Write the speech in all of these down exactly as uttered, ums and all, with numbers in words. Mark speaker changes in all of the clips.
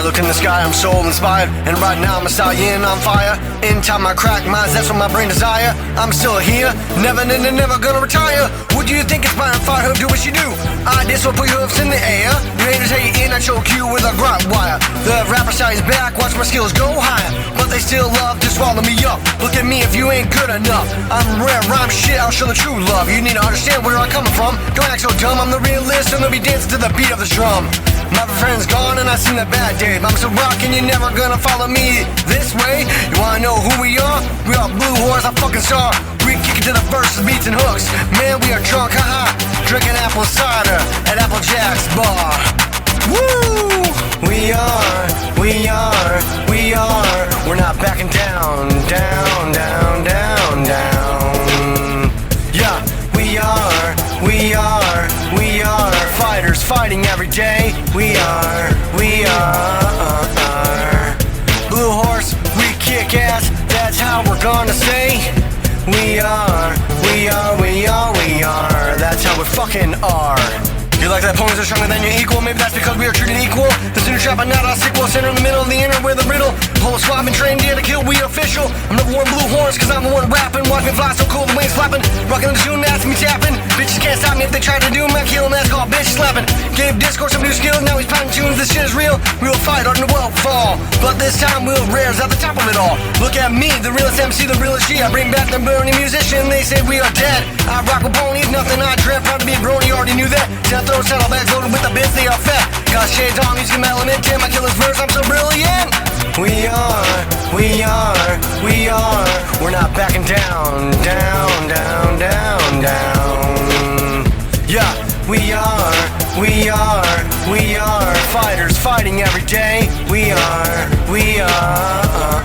Speaker 1: Look in the sky, I'm soul inspired, and right now I'm a stallion on fire. In time I crack minds, that's what my brain desire. I'm still here, never, never, never gonna retire. What do you think is my fire? Do what you do. I just will put your hoofs in the air. You haters hate in, I choke you with a grunt wire. The rapper side is back, watch my skills go higher, but they still love to swallow me up. Look at me if you ain't good enough. I'm rare rhyme shit, I'll show the true love. You need to understand where I'm coming from. Don't act so dumb, I'm the realist, and they'll be dancing to the beat of the drum. My friend's gone and I seen the bad days. I'm so rockin', you're never gonna follow me this way. You wanna know who we are? We are Blue Horse, a fucking star. We kick it to the verses, beats and hooks. Man, we are drunk, haha. Drinking apple cider at Apple Jack's bar. Woo! We are, we are, we are. We're not backing down, down, down, down, down. Yeah, we are, we are, we are. Fighters fighting every day. We are, we are. Blue Horse, we kick ass. That's how we're gonna stay. We are, we are, we are, we are. That's how we fucking are. You like that ponies are stronger than your equal? Maybe that's because we are treated equal. The center trap, but not our sequel. Center in the middle, the inner, we're the riddle. Whole squad been trained here to kill, we official. I'm number one Blue Horns, cause I'm the one rapping. Watch me fly so cool, the wings flapping. Rockin' the tune, that's me tapping. Bitches can't stop me if they try to do my kill, and that's called bitch slapping. Gave Discord some new skills, now he's pounding tunes, this shit is real. We will fight on the world fall, but this time we'll rares at the top of it all. Look at me, the realest M C, the realest G. I bring back the burning musician, they say we are dead. I rock with ponies, nothing I dread. Proud to be a brony, you already knew that. Till I throw saddlebags loaded with the bits, they are fat. Got shades on, music element, damn, I kill his verse, I'm so brilliant. We are, we are, we are. We're not backing down, down, down, down, down. Yeah, we are, we are, we are. Fighters fighting every day. We are, we are.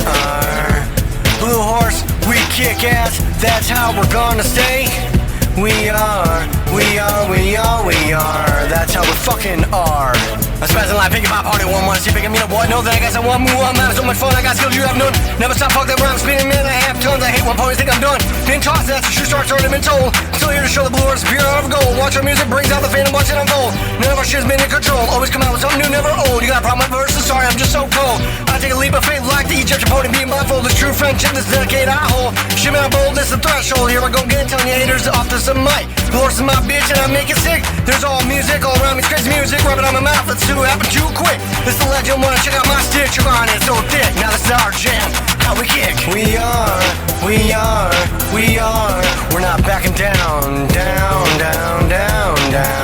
Speaker 1: Blue Horse, we kick ass. That's how we're gonna stay. We are, we are, we are, we are. That's how we fucking are. I'm spazzing like picking my party one one. See if I can meet a boy. Know that I got some one move. I'm having so much fun. I got skills you have none. Never stop, fuck that rhyme spinning, man. I have tons. I hate when ponies think I'm done. Been tossed, that's a true story. Already been told. I'm still here to show the Blue Horse pure out of gold. Watch our music brings out the fame and watch it unfold. None of our shit's been in control. Always come out with something new, never old. You got a problem with verses? Sorry, I'm just so cold. I take a leap of faith like the Egyptian pony. Being blindfold, this true friendship, this decade I hold. Shimmy out bold, this the threshold. Here I go again, telling you haters off to some mic. Blue Horse is my bitch and I make it sick. There's all music all around me, it's crazy music. Rub it on my mouth, let's do it happen too quick. This the legend, wanna check out my stick. You're on it so thick, now this is our jam. How we kick. We are, we are, we are. We're not backing down, down, down, down,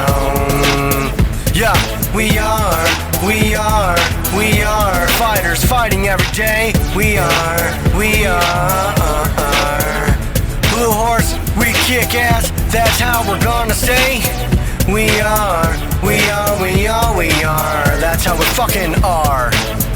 Speaker 1: down. Yeah, we are, we are, we are. Fighters fighting every day. We are, we are. Blue Horse, we kick ass. That's how we're gonna stay. We are, we are, we are, we are. That's how we fucking are.